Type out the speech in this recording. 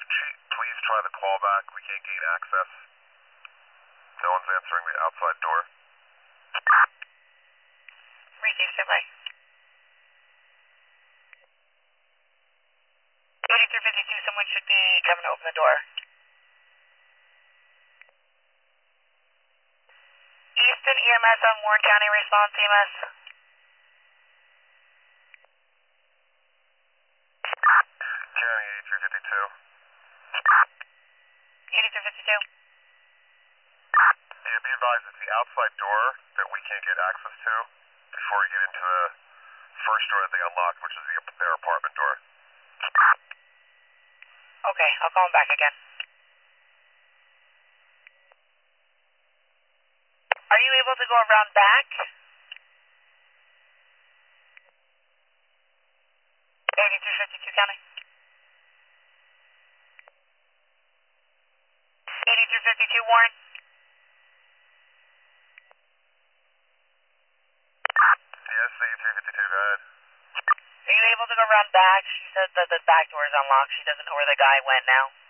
Please try the callback. We can't gain access. No one's answering the outside door. Receive, standby. 8352, someone should be coming to open the door. Easton EMS on Warren County, response EMS. Carrying 8352. 8352. Yeah, be advised it's the outside door that we can't get access to before we get into the first door that they unlocked, which is their apartment door. Okay, I'll call him back again. Are you able to go around back? 8352 County. 8352 Warren. Yes, 8352, go ahead. Are you able to go around back? She said that the back door is unlocked. She doesn't know where the guy went now.